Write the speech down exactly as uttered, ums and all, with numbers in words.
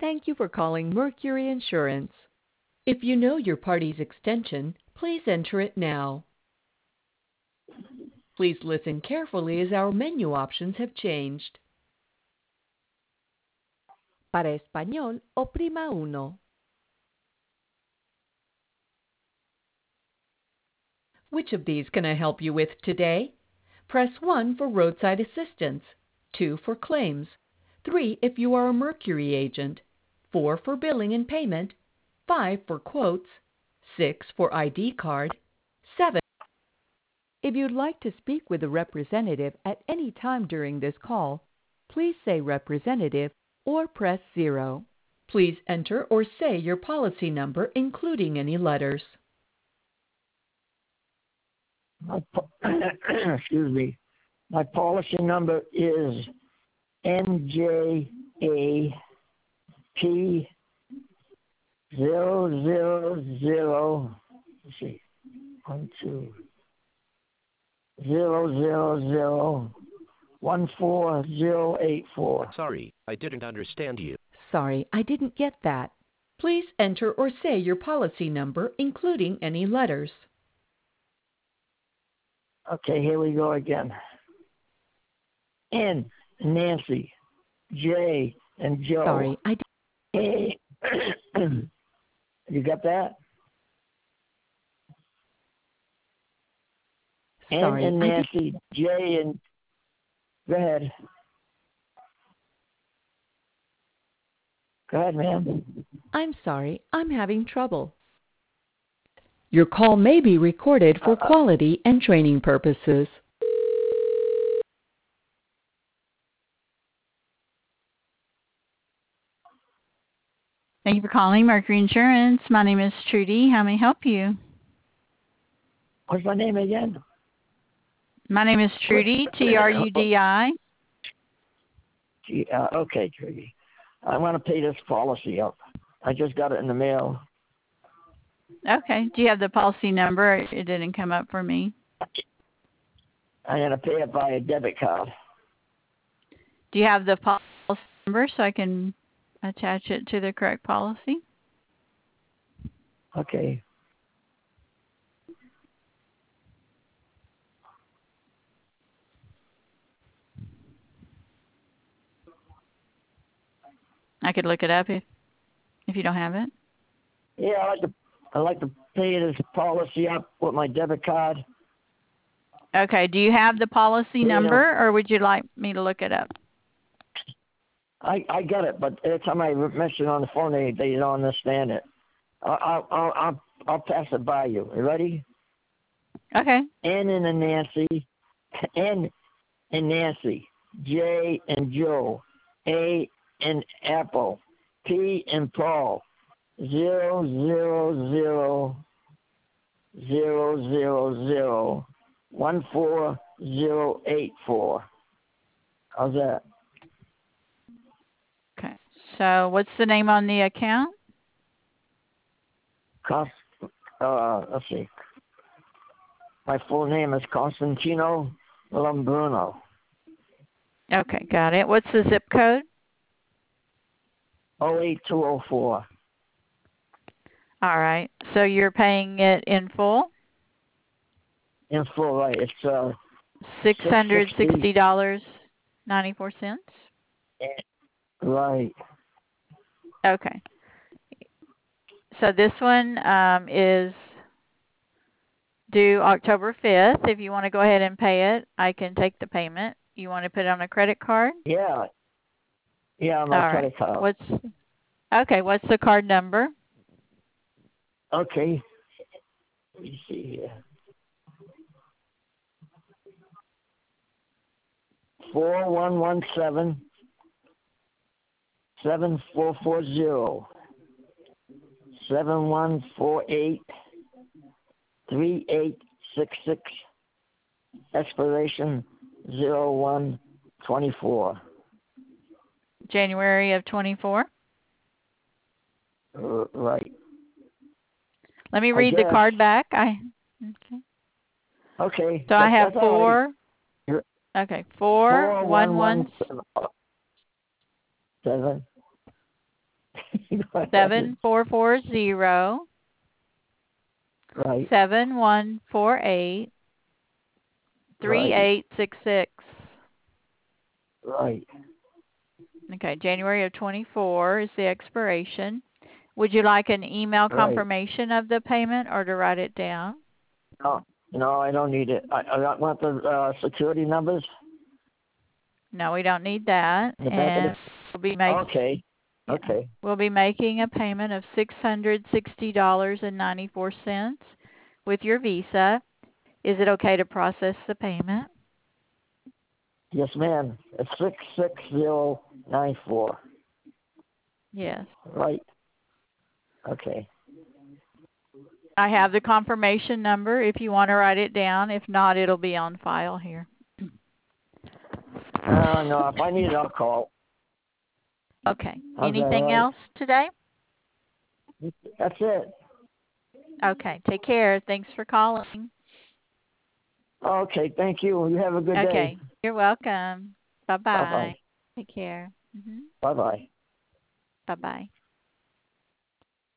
Thank you for calling Mercury Insurance. If you know your party's extension, please enter it now. Please listen carefully as our menu options have changed. Para español, oprima uno. Which of these can I help you with today? Press one for roadside assistance, two for claims, three if you are a Mercury agent, four for billing and payment, five for quotes, six for I D card, seven. If you'd like to speak with a representative at any time during this call, please say representative or press zero. Please enter or say your policy number, including any letters. My po- excuse me. My policy number is N J A P zero zero zero. Let's see, one two zero zero zero one four zero eight four. Sorry, I didn't understand you. Sorry, I didn't get that. Please enter or say your policy number, including any letters. Okay, here we go again. N, Nancy. J, and Joe. Sorry, I didn't. A, you got that? Sorry, N and I Nancy, J and... Go ahead. Go ahead, ma'am. I'm sorry, I'm having trouble. Your call may be recorded for quality and training purposes. Thank you for calling Mercury Insurance. My name is Trudy. How may I help you? What's my name again? My name is Trudy, T R U D I. Gee, uh, okay, Trudy. I want to pay this policy up. I just got it in the mail. Okay. Do you have the policy number? It didn't come up for me. I'm going to pay it by a debit card. Do you have the policy number so I can attach it to the correct policy? Okay. I could look it up if if you don't have it. Yeah, I like to I like to pay this policy up with my debit card. Okay. Do you have the policy Yeah. number, or would you like me to look it up? I I get it, but every time I mention it on the phone, they they don't understand it. I'll I'll I'll I'll pass it by you. You ready? Okay. N and a Nancy, N and Nancy, J and Joe, A and Apple, P and Paul, zero zero zero zero zero zero one four zero eight four. How's that? Okay. So what's the name on the account? Cost, uh, let's see. My full name is Constantino Lombruno. Okay, got it. What's the zip code? oh eight two oh four. All right. So you're paying it in full? In full, right. It's uh, six hundred sixty dollars and ninety-four cents? right. Okay. So this one um, is due October fifth. If you want to go ahead and pay it, I can take the payment. You want to put it on a credit card? Yeah. Yeah, my All credit right. card. What's okay? What's the card number? Okay. Let me see here. Four one one seven seven four four zero seven one four eight three eight six six. Expiration zero one twenty four. January of twenty-four. Uh, right. Let me read the guess. card back. I okay. Okay. So I have that's all right. four. Okay, four one one seven. seven four four zero Right. seven one four eight three eight six six. Right. Okay, January of twenty-four is the expiration. Would you like an email Right. confirmation of the payment or to write it down? No, no, I don't need it. I, I want the uh, security numbers. No, we don't need that. The back of the- And we'll be making Okay. yeah, Okay. we'll be making a payment of six hundred sixty dollars and ninety-four cents with your Visa. Is it okay to process the payment? Yes, ma'am. It's six six zero nine four. Yes. Right. Okay. I have the confirmation number if you want to write it down. If not, it'll be on file here. Uh, no, if I need it, I'll call. Okay. How's that, Anything all right? else today? That's it. Okay. Take care. Thanks for calling. Okay, thank you. You have a good day. Okay. You're welcome. Bye-bye. Bye-bye. Take care. Mm-hmm. Bye-bye. Bye-bye.